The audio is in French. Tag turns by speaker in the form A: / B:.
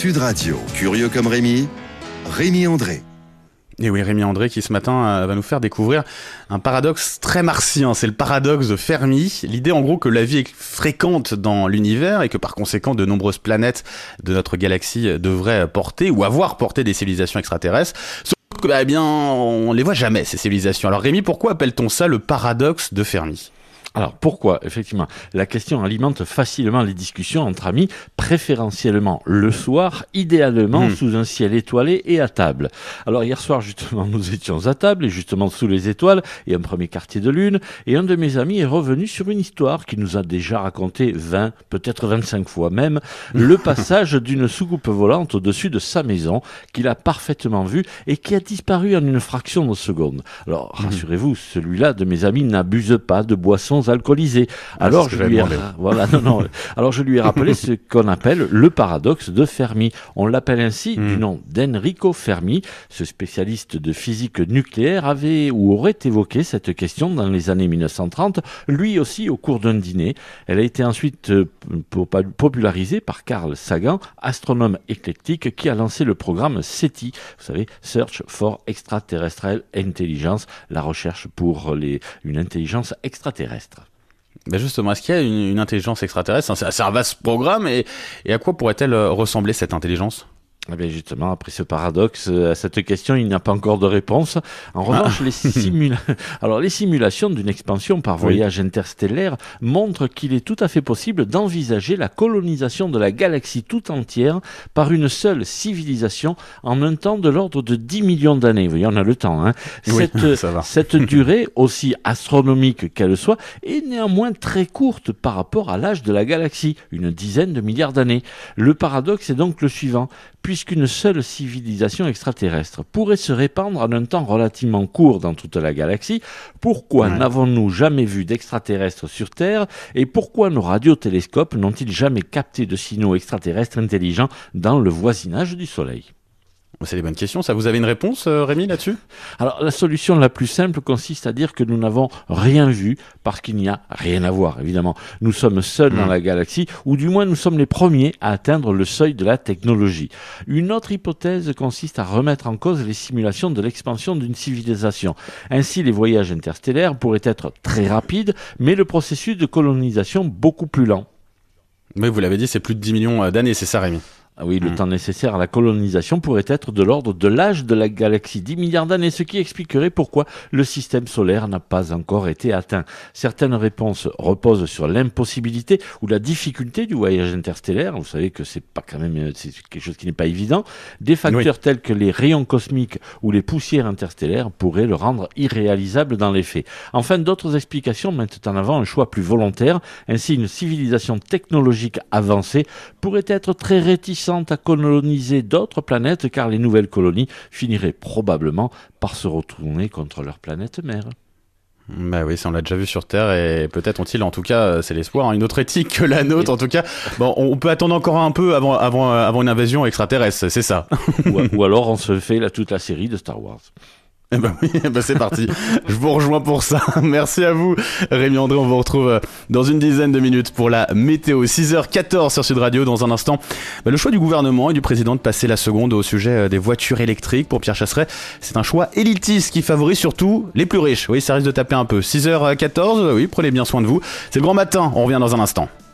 A: Sud Radio, curieux comme Rémi André.
B: Et oui, Rémi André qui ce matin va nous faire découvrir un paradoxe très martien, c'est le paradoxe de Fermi. L'idée en gros que la vie est fréquente dans l'univers et que par conséquent de nombreuses planètes de notre galaxie devraient porter ou avoir porté des civilisations extraterrestres. Sauf que, on les voit jamais ces civilisations. Alors Rémi, pourquoi appelle-t-on ça le paradoxe de Fermi ?
C: Alors pourquoi ? Effectivement, la question alimente facilement les discussions entre amis, préférentiellement le soir, idéalement sous un ciel étoilé et à table. Alors hier soir justement nous étions à table et justement sous les étoiles et un premier quartier de lune, et un de mes amis est revenu sur une histoire qu'il nous a déjà racontée 20, peut-être 25 fois même, le passage d'une soucoupe volante au-dessus de sa maison qu'il a parfaitement vue et qui a disparu en une fraction de seconde. Alors rassurez-vous, celui-là de mes amis n'abuse pas de boissons alcoolisé. Alors je lui ai rappelé ce qu'on appelle le paradoxe de Fermi. On l'appelle ainsi du nom d'Enrico Fermi. Ce spécialiste de physique nucléaire avait ou aurait évoqué cette question dans les années 1930, lui aussi au cours d'un dîner. Elle a été ensuite popularisée par Carl Sagan, astronome éclectique qui a lancé le programme SETI, vous savez, Search for Extraterrestrial Intelligence, la recherche pour une intelligence extraterrestre.
B: Ben justement, est-ce qu'il y a une intelligence extraterrestre ? C'est un vaste programme et à quoi pourrait-elle ressembler cette intelligence ?
C: Eh bien justement, après ce paradoxe, à cette question, il n'y a pas encore de réponse. En revanche, les simulations d'une expansion par voyage interstellaire montrent qu'il est tout à fait possible d'envisager la colonisation de la galaxie tout entière par une seule civilisation en un temps de l'ordre de 10 millions d'années. Vous voyez, on a le temps. Cette durée, aussi astronomique qu'elle soit, est néanmoins très courte par rapport à l'âge de la galaxie, une dizaine de milliards d'années. Le paradoxe est donc le suivant. Puisqu'une seule civilisation extraterrestre pourrait se répandre en un temps relativement court dans toute la galaxie, pourquoi n'avons-nous jamais vu d'extraterrestres sur Terre et pourquoi nos radiotélescopes n'ont-ils jamais capté de signaux extraterrestres intelligents dans le voisinage du Soleil ?
B: C'est des bonnes questions. Ça, vous avez une réponse, Rémi, là-dessus ?
C: Alors, la solution la plus simple consiste à dire que nous n'avons rien vu parce qu'il n'y a rien à voir, évidemment. Nous sommes seuls dans la galaxie, ou du moins nous sommes les premiers à atteindre le seuil de la technologie. Une autre hypothèse consiste à remettre en cause les simulations de l'expansion d'une civilisation. Ainsi, les voyages interstellaires pourraient être très rapides, mais le processus de colonisation beaucoup plus lent.
B: Mais vous l'avez dit, c'est plus de 10 millions d'années, c'est ça, Rémi ?
C: Ah oui, le temps nécessaire à la colonisation pourrait être de l'ordre de l'âge de la galaxie, 10 milliards d'années, ce qui expliquerait pourquoi le système solaire n'a pas encore été atteint. Certaines réponses reposent sur l'impossibilité ou la difficulté du voyage interstellaire. Vous savez que c'est quelque chose qui n'est pas évident. Des facteurs tels que les rayons cosmiques ou les poussières interstellaires pourraient le rendre irréalisable dans les faits. Enfin, d'autres explications mettent en avant un choix plus volontaire. Ainsi, une civilisation technologique avancée pourrait être très réticente à coloniser d'autres planètes car les nouvelles colonies finiraient probablement par se retourner contre leur planète mère.
B: Bah oui, ça on l'a déjà vu sur Terre et peut-être ont-ils, en tout cas, c'est l'espoir, une autre éthique que la nôtre. En tout cas, bon, on peut attendre encore un peu avant une invasion extraterrestre, c'est ça.
C: ou alors on se fait toute la série de Star Wars.
B: Eh ben oui, c'est parti. Je vous rejoins pour ça. Merci à vous, Rémi André. On vous retrouve dans une dizaine de minutes pour la météo. 6h14 sur Sud Radio. Dans un instant, le choix du gouvernement et du président de passer la seconde au sujet des voitures électriques. Pour Pierre Chasseret, c'est un choix élitiste qui favorise surtout les plus riches. Oui, ça risque de taper un peu. 6h14, oui, prenez bien soin de vous. C'est le grand matin. On revient dans un instant.